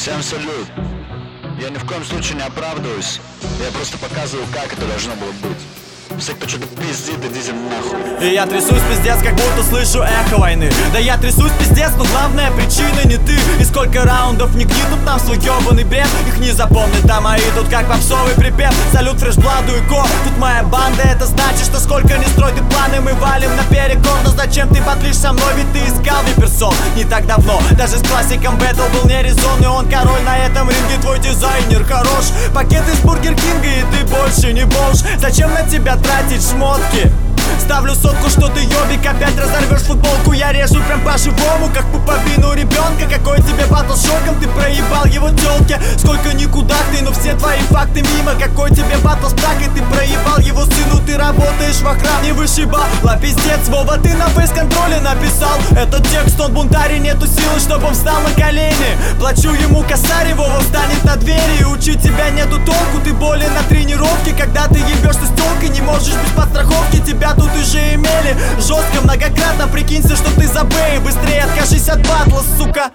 Всем салют. Я ни в коем случае не оправдываюсь. Я просто показываю, как это должно было быть. Все, кто что-то пиздит, идите нахуй. И я трясусь пиздец, как будто слышу эхо войны. Да я трясусь пиздец, но главная причина не ты. И сколько раундов не гнитут там свой ёбаный бред. Их не запомнят, а мои тут как попсовый припев. Салют фрешбладу и ко, тут моя банда. Это значит, что сколько не строй ты планы, мы валим наперекор. Но зачем ты батлишь со мной, ведь ты искал виперсон не так давно. Даже с классиком бэтл был не резонный. Он король на этом ринге, твой дизайнер хорош. Пакет из Бургер Кинга и ты больше не бомж. Зачем на тебя тратить шмотки? Ставлю сотку, что ты ёбик, опять разорвешь футболку. Я режу прям по-живому, как пуповину ребенка. Какой тебе батл шоком, ты проебал его тёлке. Сколько никуда ты, но все твои факты мимо. Какой тебе батл с пракой, ты проебал его сыну. Ты работаешь в охране, вышибала, пиздец. Вова, ты на фейс-контроле написал этот текст. Он бунтарь, нету силы, чтобы он встал на колени. Плачу ему косарь, Вова встанет на двери. И учить тебя нету толку, ты болен на тренировке. Когда ты ебешься с тёлкой, не можешь без подстраховки. Тебя тут уже имели жестко, многократно. Прикинься, что ты за бэй. Быстрее откажись от батла, сука.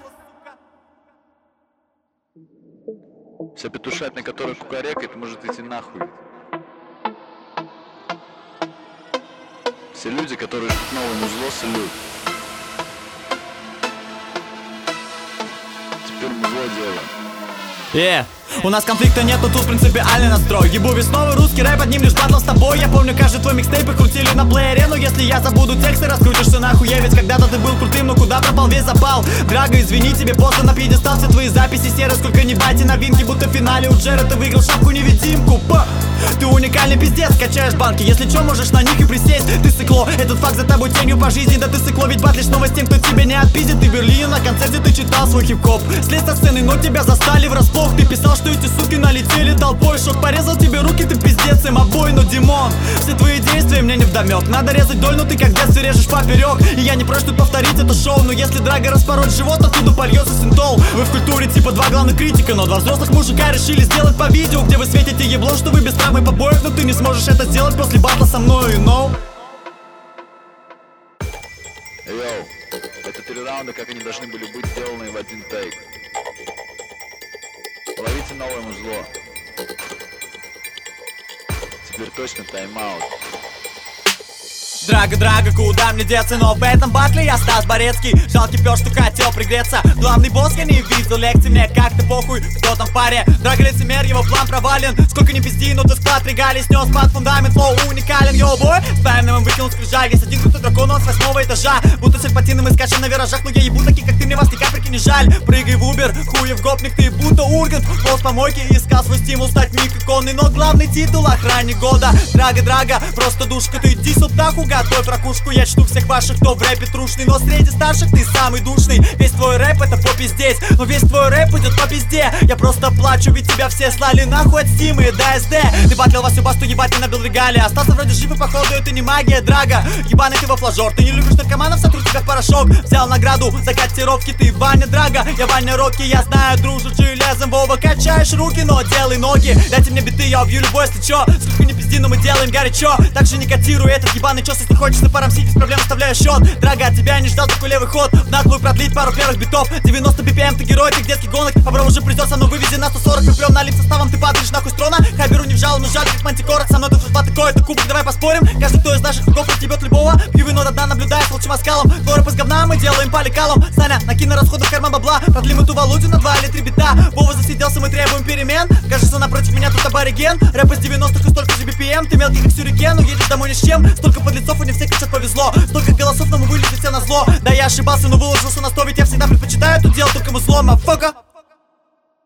Вся петушатня, которая кукарекает, может идти нахуй. Все люди, которые ждут новое музло, салют. Теперь музло дело. У нас конфликта нет, но тут принципиальный настрой. Ебу весь новый русский рэп, одним лишь батл с тобой. Я помню, каждый твой микстейп и крутили на плеере. Но если я забуду тексты, раскрутишься нахуй. Я ведь когда-то ты был крутым, но куда пропал весь запал? Драго, извини, тебе просто на пьедестал все твои записи серы. Сколько не бати новинки, будто в финале у Джера ты выиграл шапку-невидимку. Ты уникальный пиздец, качаешь банки. Если чё, можешь на них и присесть. Ты сыкло, этот факт за тобой тенью по жизни. Да ты сыкло, ведь батлишь снова с тем, кто тебе не отпиздит. Ты в Берлине на концерте, ты читал свой хип-хоп. Слезь со сцены, но тебя застали врасплох. Ты писал, что эти суки налетели толпой. Шок порезал тебе руки, ты пиздец им обои. Но, Димон, все твои действия мне не вдомек. Надо резать доль, но ты как в детстве режешь поперек. И я не прочь тут повторить это шоу. Но если Драго распороть живот, оттуда польется синтол. Вы в культуре типа два главных критика, но два взрослых мужика решили сделать по видео, где вы светите ебло, что вы без травмы побоев. Но ты не сможешь это сделать после батла со мной, no. Йоу, это 3 раунда, как они должны были быть сделаны в один тейк. Ловите новое музло. Теперь точно тайм-аут. Драго, куда мне деться? Но в этом батле я Стас Борецкий. Жалкий пёс, что хотел пригреться. Главный босс, я не видел лекций, мне как-то похуй, кто там в паре. Драго лицемер, его план провален. Сколько не пизди, но ты склад регалий снес под фундамент, флоу уникален. Йоу, бой, с памятным выкинул скрижаль. Есть один крутой дракон, он с 8-го этажа. Будто серпатином мы скачем на виражах. Но я ебу таких, как ты, мне вас ни капельки не жаль. Прыгай в Убер, хуев гопник, ты будто Ургант. Полз по мойке и искал свой стимул стать мик-иконный. Но главный титул охранник года. Драго, просто душка, ты иди нахуй. Готовь ракушку, я чту всех ваших, кто в рэпе трушный. Но среди старших ты самый душный. Весь твой рэп это попиздеть, но весь твой рэп идет по пизде. Я просто плачу, ведь тебя все слали нахуй от Стима и ДСД. Ты батлил Васю Басту, ебать, ты набил регалии. Остался вроде жив и походу это не магия, Драго. Ебаный ты во флажор, ты не любишь наркоманов, сотру тебя в порошок. Взял награду за котировки, ты Ваня Драго. Я Ваня Рокки, я знаю, дружу железом. Вова, качаешь руки, но делай ноги. Дайте мне биты, я убью любой, если чё. Сколько не пизди, но мы делаем горячо. Так же не котируй этот ебаный чёс. Если хочется порамсить, без проблем оставляю счет. Драго, от тебя не ждал такой левый ход. В наглую продлить пару первых битов. 90 BPM, ты герой, ты детский гонок. Бобро уже придёт, со мной вывези на 140 РПМ. Налип составом, ты падаешь нахуй с трона. Хайберу не вжал, но жаль, как мантикора. Со мной тут футбол такой, это кубок, давай поспорим. Каждый, кто из наших врагов отъебет любого. Пью вино до дна, наблюдая с волчьим оскалом. Твой рэп из говна, мы делаем по лекалам. Саня, накинь на расходы в карман бабла. Продлим эту Володю на 2 или 3 бита. Вова засиделся, мы требуем перемен. Кажется, напротив меня тут абориген. Рэп из 90-х и столько же BPM. Ты мелкий как сюрикен, уедешь домой ни с чем. Столько подлецов и не все кричат повезло. Столько голосов, но мы вылезли все на зло. Да я ошибался, но выложился на 100, ведь я всегда предпочитаю тут делать только музлом, мафока.